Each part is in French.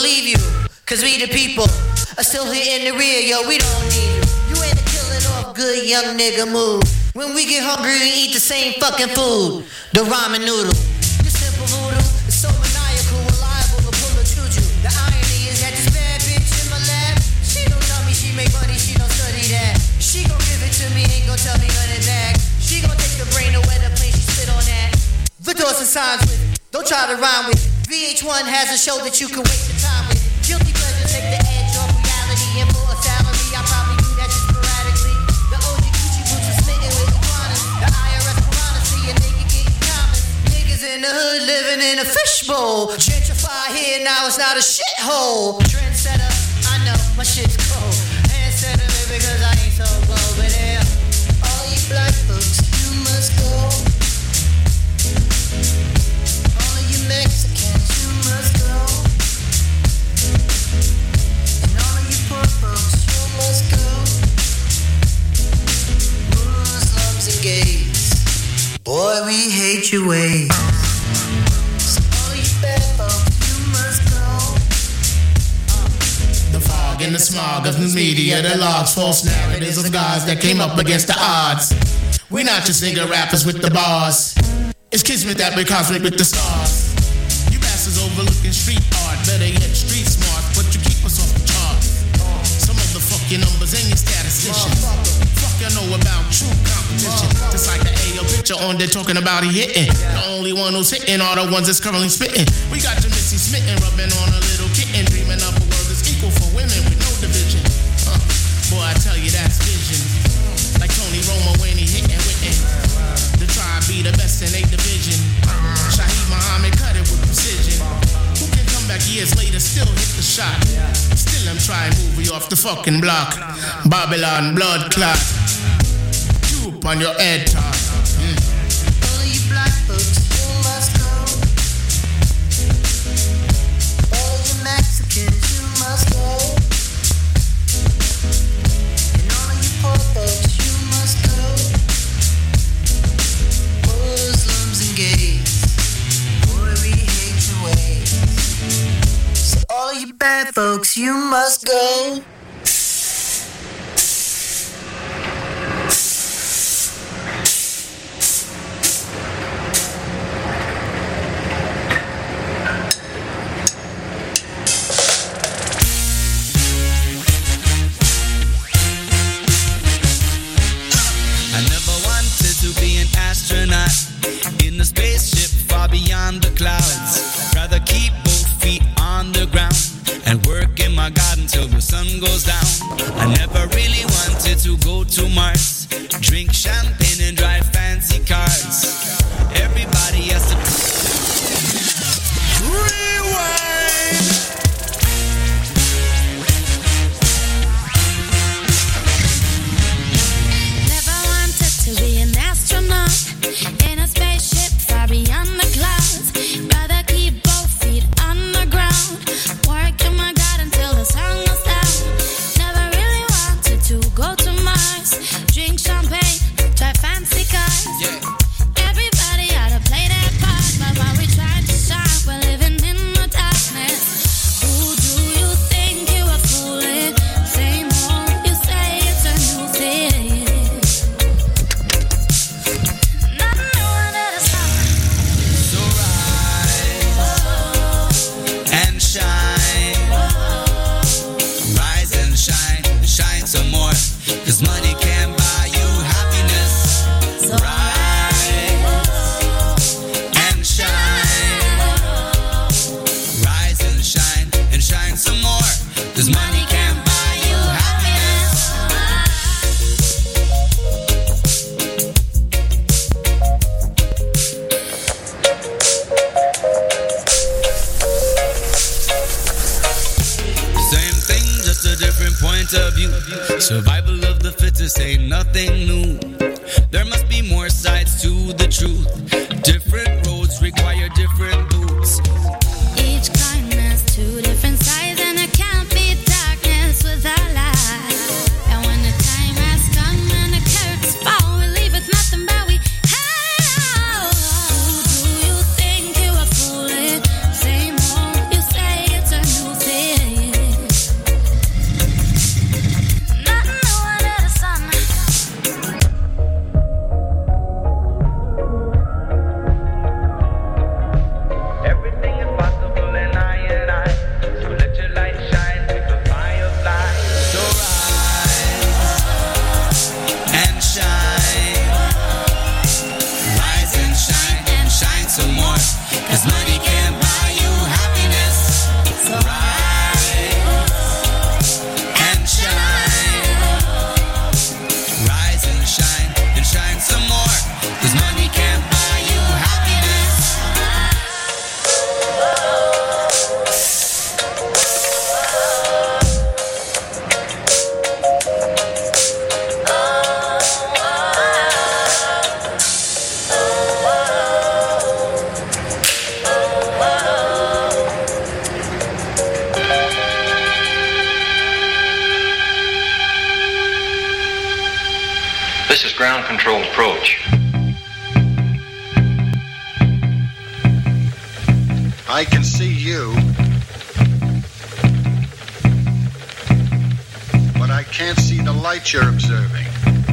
believe you, cause we the people are still here in the rear, yo, we don't need you. You ain't a killing off good young nigga move. When we get hungry, we eat the same fucking food, the ramen noodle. This simple voodoo is so maniacal, reliable to pull a choo-choo. The irony is that this bad bitch in my lab, she don't tell me she make money, she don't study that. She gon' give it to me, ain't gon' tell me none of that. She gon' take the brain away the plane, she spit on that. The doors and signs with, don't try to rhyme with. VH1 has a show that you can waste your time with. Guilty pleasure take the edge off reality, and for a salary, I probably do that just sporadically. The OG Gucci boots are smitten with iguanas. The IRS piranha see a nigga getting common. Niggas in the hood living in a fishbowl. Gentrify here, now it's not a shithole. Trendsetter, I know, my shit's cold. Handsetter, because I ain't so bold. But yeah, all you black folks, you must go. All you Mexicans, you must go. And all of you poor folks, you must go. Muslims and gays, boy, we hate your ways. So all you bad folks, you must go. The fog and the smog of news media that logs false narratives of gods that came up against the odds. We not just nigga rappers with the bars. It's kismet that we're cosmic with the stars. You bastards overlooking street art, better yet street smart, but you keep us off the charts. Some of the fuck your numbers and your statisticians. Fuck you know about true competition. Just like the AO picture on there talking about he hitting. The only one who's hitting are the ones that's currently spitting. We got your Missy smitten, rubbing on a little kitten, dreaming up a world that's equal for women with no division. Boy, I tell you that's vision. Like Tony Romo when he hitting witten. The tribe be the best in 8 division. Shaheed Muhammad cut it with precision. Who can come back years later, still hit the shot? Still I'm trying to move you off the fucking block. Babylon blood clot. Droop on your head top. All of you black folks, you must go. All of you Mexicans, you must go. And all of you poor folks, you must go. Muslims and gays, boy, we hate your ways. So all of you bad folks, you must go. I never wanted to be an astronaut in a spaceship far beyond the clouds. Rather keep both feet on the ground and work in my garden till the sun goes down. I never really wanted to go to Mars, drink champagne and drive fancy cars. Everybody has to rewind. Never wanted to be an astronaut in a spaceship far beyond the clouds. Rather keep both feet on the ground, work in my garden till the sun goes down. Never really wanted to go to Mars, drink champagne, drive fancy cars. Everybody ought to play their part, but while we try to shine, we're living in the darkness. Who do you think you are fooling? Same old, you say it's a new thing. Nothing new under the sun. So rise and shine, shine some more, 'cause money can't buy you happiness. Rise and shine some more, 'cause money can't buy you happiness. Same thing, just a different point of view. Survival of the fittest ain't nothing new. There must be more sides to the truth. Different roads require different boots. Each coin has two different sides, and it can't be darkness without light. And when the time has come and the curtains fall, we leave with nothing but we hide. Who do you think you are fooling? Same old, you say it's a new thing. This is ground control approach. I can see you, but I can't see the light you're observing.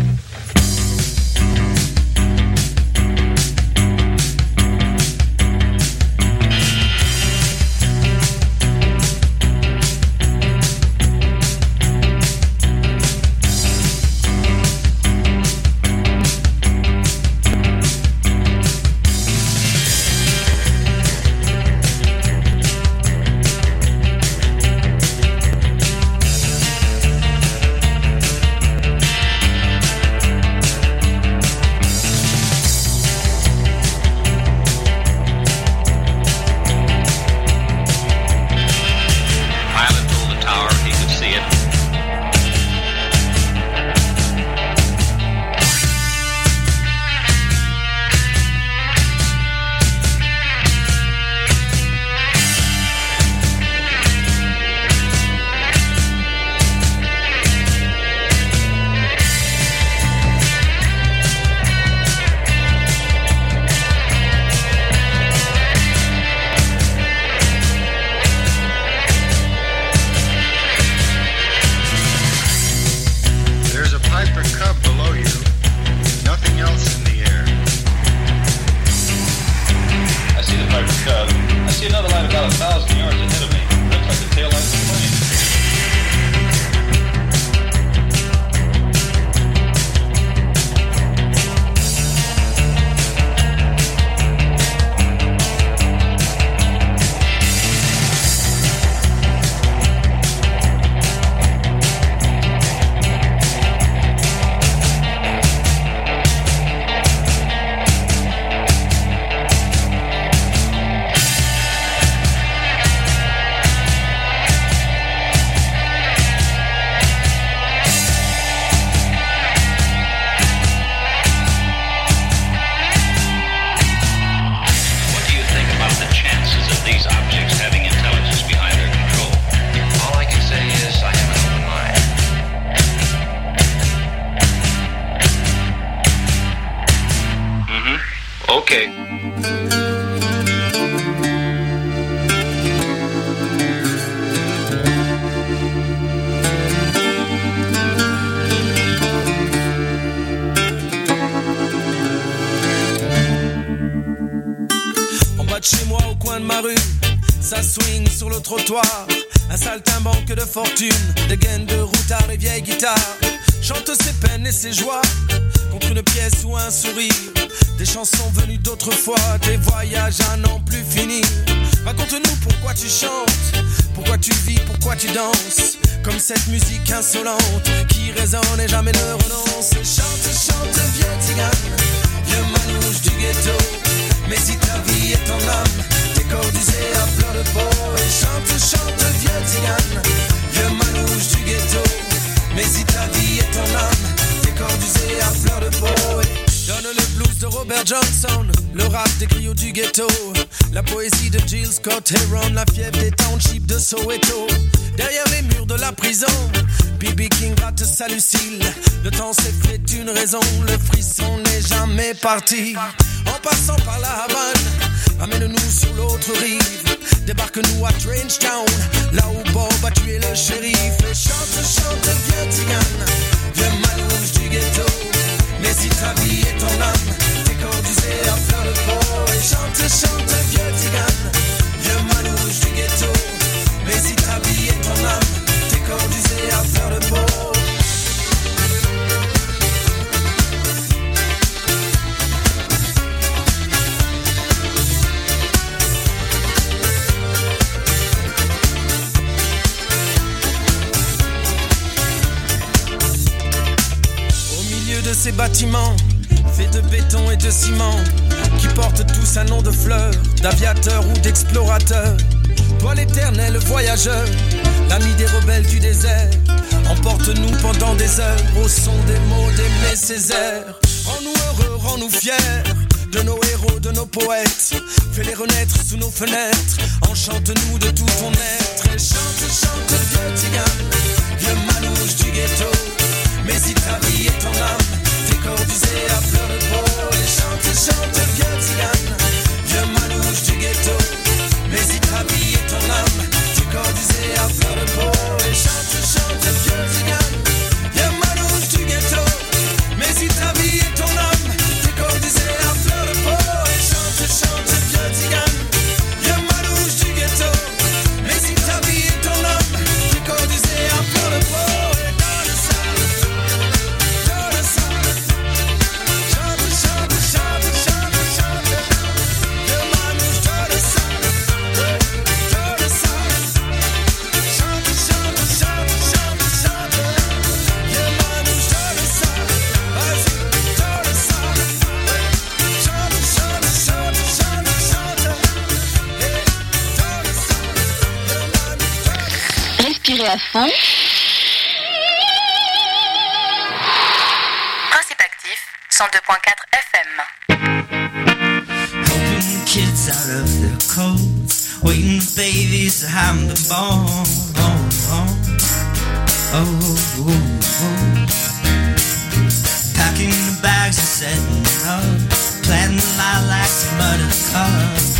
Ça swing sur le trottoir, un saltimbanque de fortune, des gaines de routard et vieilles guitares, chante ses peines et ses joies, contre une pièce ou un sourire, des chansons venues d'autrefois, des voyages à n'en plus finir. Raconte-nous pourquoi tu chantes, pourquoi tu vis, pourquoi tu danses, comme cette musique insolente, qui résonne et jamais ne renonce. Chante, chante, vieux tzigane, vieux manouche du ghetto, mais si ta vie est en âme, cordisé à fleur de peau. Et chante, chante, vieux tzigane, vieux manouche du ghetto, mais si ta vie est en âme, t'es cordisé à fleur de peau. Et donne le blues de Robert Johnson, le rap des griots du ghetto, la poésie de Jill Scott Heron, la fièvre des townships de Soweto. Derrière les murs de la prison, B.B. King gratte sa Lucille. Le temps s'est fait une raison, le frisson n'est jamais parti. En passant par la Havane, amène-nous sur l'autre rive, débarque-nous à Trench Town, là où Bob a tué le shérif. Et chante, chante, vieux tzigane, vieux manouche du ghetto, mais si ta vie est en âme, t'es cordisé à fleur de peau. Et chante, chante, vieux tzigane, vieux manouche du ghetto, mais si ta vie est en âme, t'es cordisé à fleur de peau. De ces bâtiments faits de béton et de ciment, qui portent tous un nom de fleur, d'aviateur ou d'explorateur. Toi l'éternel voyageur, l'ami des rebelles du désert, emporte-nous pendant des heures au son des mots d'Aimé Césaire. Rends-nous heureux, rends-nous fiers de nos héros, de nos poètes. Fais-les renaître sous nos fenêtres, enchante-nous de tout ton être. Et chante, chante, vieux tzigane, vieux manouche du ghetto, mais si ta vie est en âme, t'es cordisé Respirez à fond. Principe actif, 102.4 FM. Helping the kids out of their coats, waiting for babies to have them born. Packing the bags and setting up, planting lilacs and buttercups.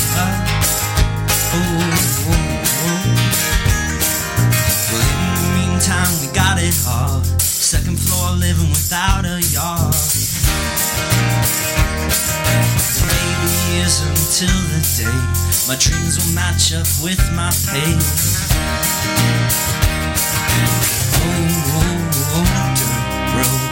Well, in the meantime, we got it hard. Second floor living without a yard. Maybe it's until the day my dreams will match up with my pay. Dirt road.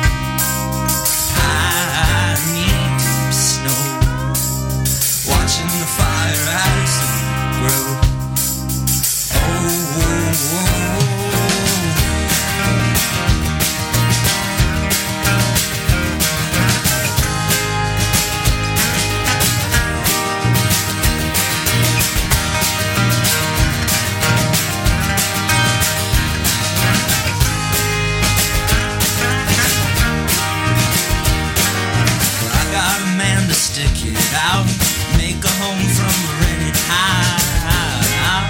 I need deep snow, watching the fire as it grows. Stick it out, make a home from a rented house.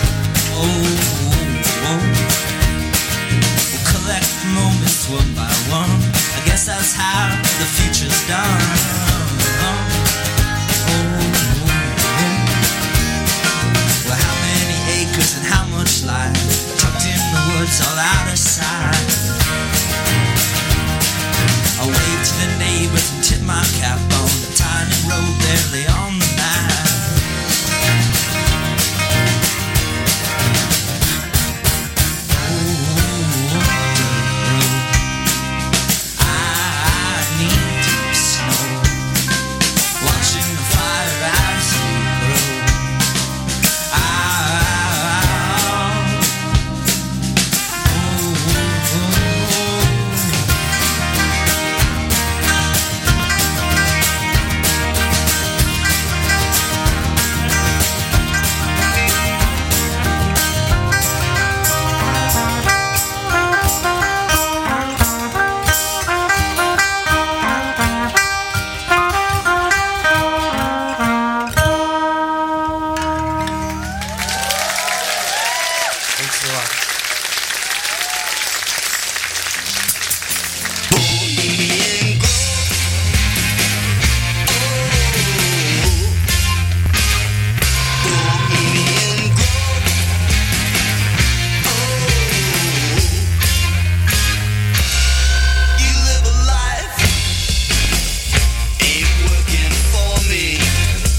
We'll collect the moments one by one. I guess that's how the future's done. Well, how many acres and how much life tucked in the woods all out of sight. I wave to the neighbors and tip my cap on the tiny road barely on the map. I need deep snow, watching the fire as it grows.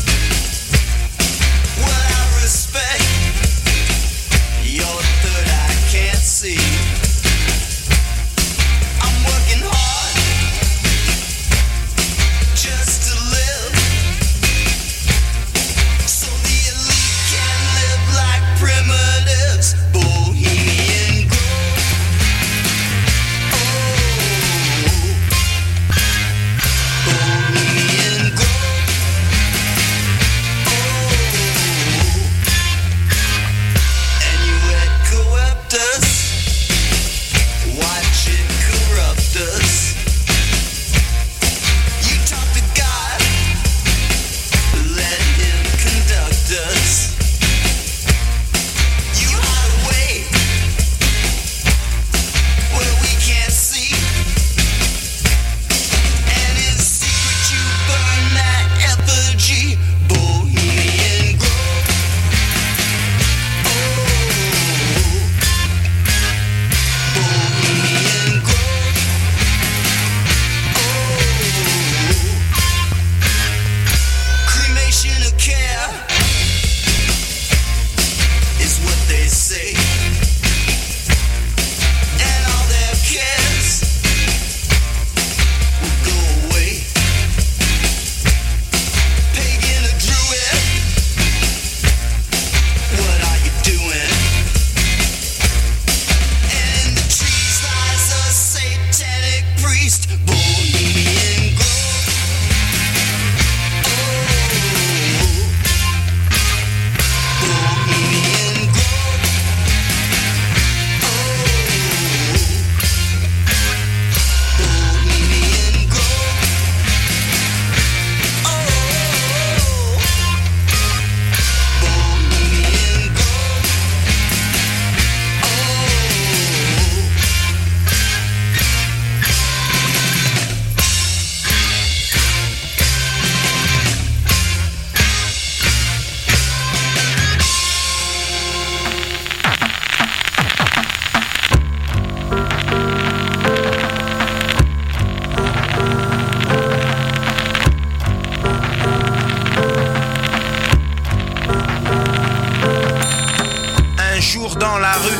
Third eye.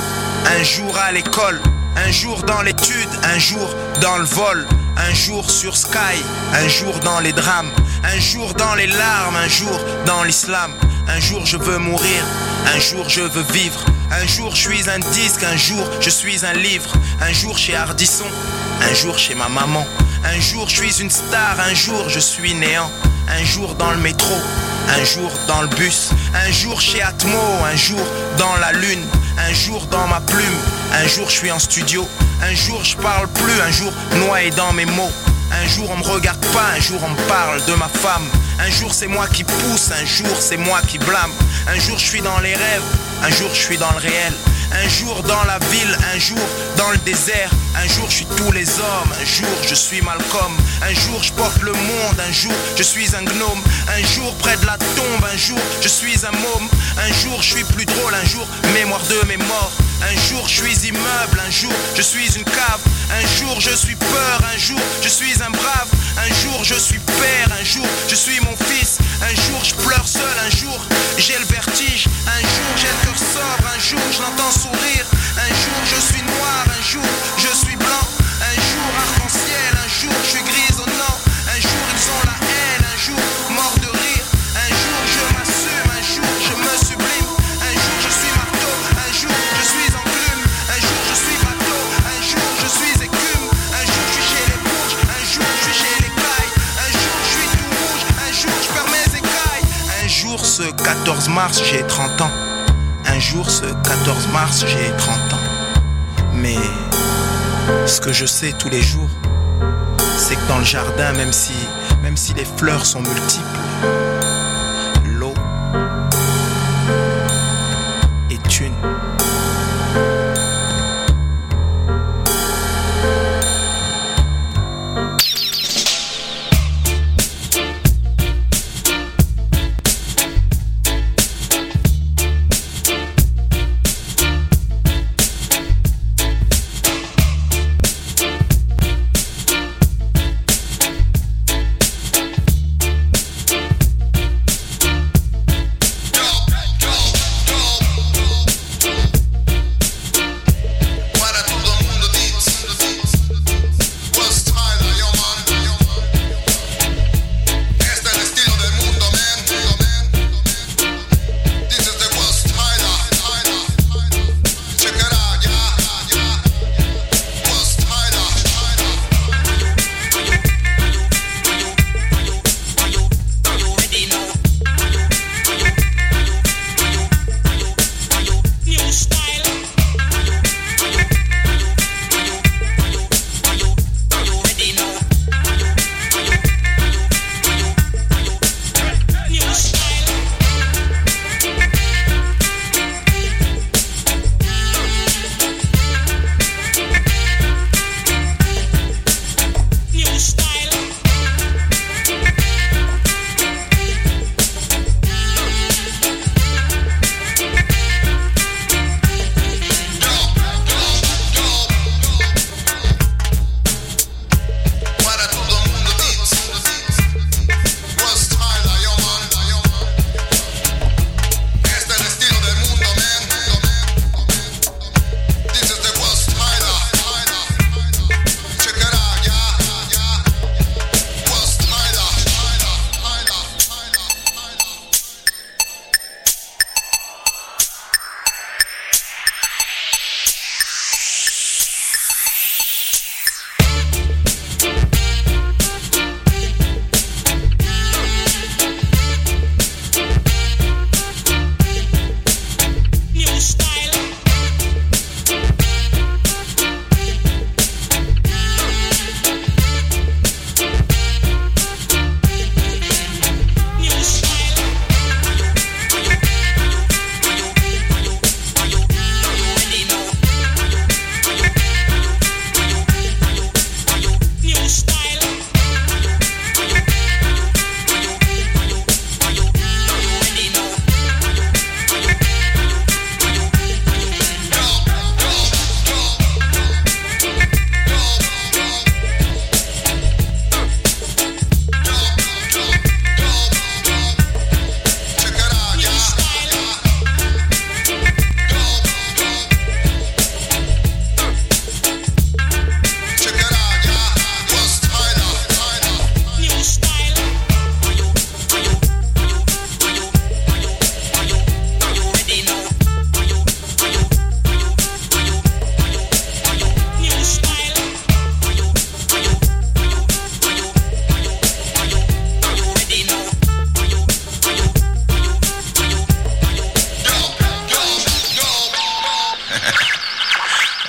un jour à l'école, un jour dans l'étude, un jour dans le vol, un jour sur Sky, un jour dans les drames, un jour dans les larmes, un jour dans l'islam. Un jour je veux mourir, un jour je veux vivre. Un jour je suis un disque, un jour je suis un livre. Un jour chez Ardisson, un jour chez ma maman. Un jour je suis une star, un jour je suis néant. Un jour dans le métro, un jour dans le bus. Un jour chez Atmo, un jour dans la lune. Un jour dans ma plume, un jour je suis en studio. Un jour je parle plus, un jour noyé dans mes mots. Un jour on me regarde pas, un jour on me parle de ma femme. Un jour c'est moi qui pousse, un jour c'est moi qui blâme. Un jour je suis dans les rêves, un jour je suis dans le réel. Un jour dans la ville, un jour dans le désert. Un jour je suis tous les hommes, un jour je suis Malcolm. Un jour je porte le monde, un jour je suis un gnome. Un jour près de la tombe, un jour je suis un môme. Un jour je suis plus drôle, un jour mémoire de mes morts. Un jour je suis immeuble, un jour je suis une cave. Un jour je suis peur, un jour je suis un brave. Un jour je suis père, un jour je suis mon fils. Un jour je pleure seul, un jour j'ai le vertige. Un jour j'ai le cœur sobre, un jour je l'entends sourire. Un jour je suis noir, un jour je suis blanc. Un jour arc-en-ciel, un jour je suis grisonnant. Un jour ils ont la haine, un jour mort de rire. Un jour je m'assume, un jour je me sublime. Un jour je suis marteau, un jour je suis enclume. Un jour je suis bateau, un jour je suis écume. Un jour je suis chez les bourges, un jour je suis chez les cailles. Un jour je suis tout rouge, un jour je perds mes écailles. Un jour ce 14 mars j'ai 30 ans. Un jour ce 14 mars j'ai 30 ans. Mais ce que je sais tous les jours, c'est que dans le jardin, même si les fleurs sont multiples, l'eau est une.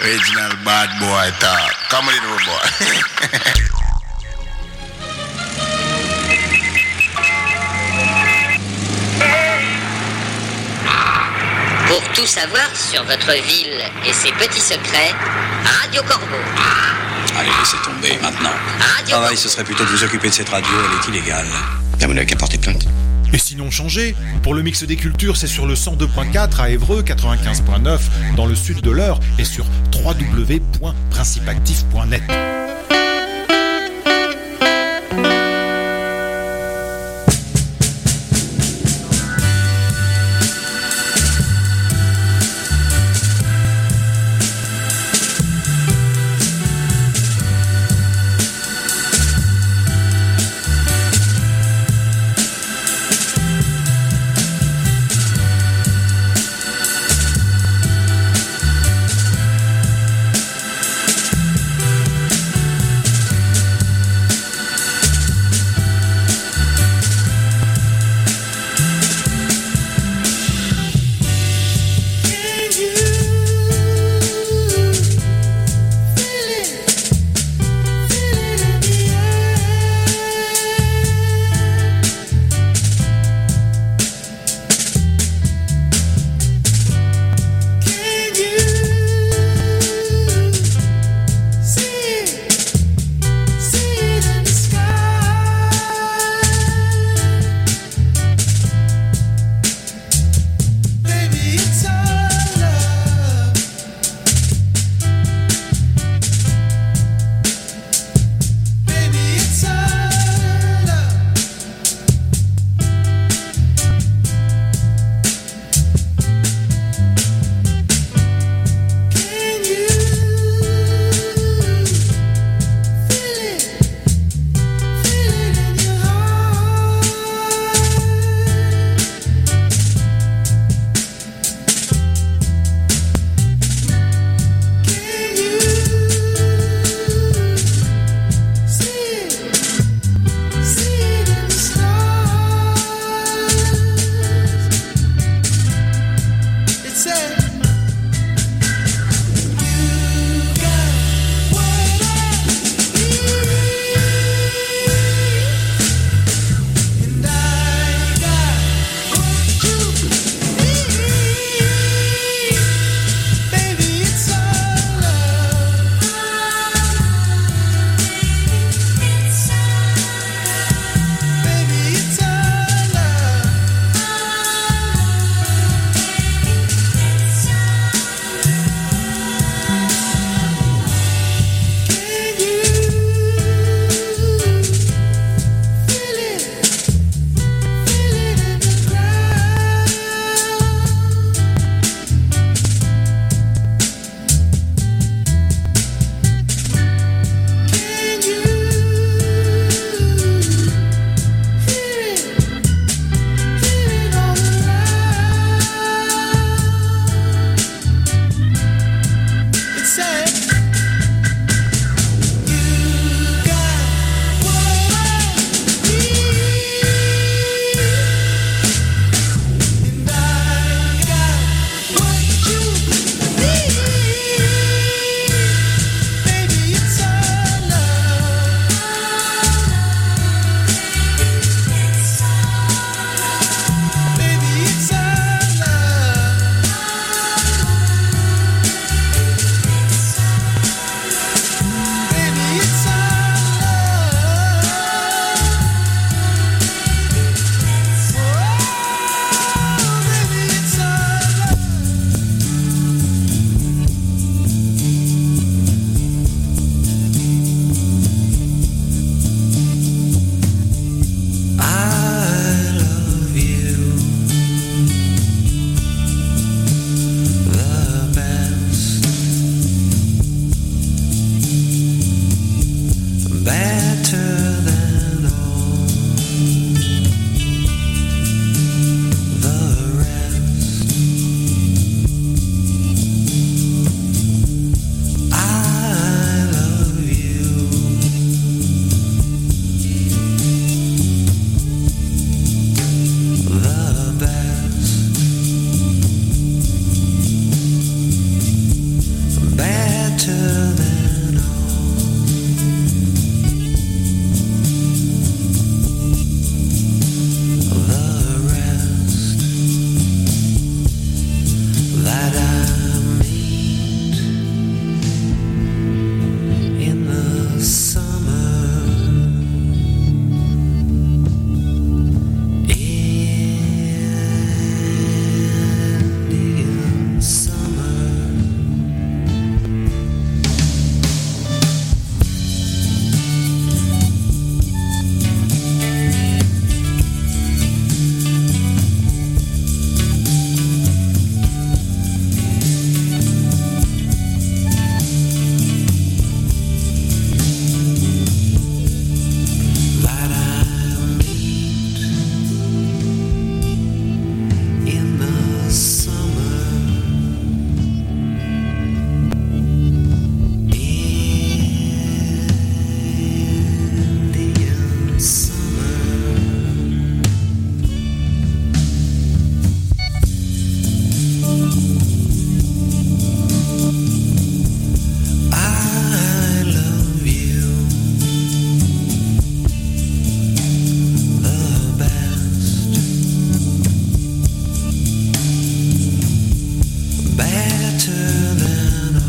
Original bad boy talk. Come on, little boy. Pour tout savoir sur votre ville et ses petits secrets, Radio Corbeau. Allez, laissez tomber maintenant. Radio Travail, ce serait plutôt de vous occuper de cette radio, elle est illégale. Vous n'avez qu'à porter plainte. Et sinon changez. Pour le mix des cultures, c'est sur le 102.4 à Évreux, 95.9 dans le sud de l'Eure et sur www.principactif.net.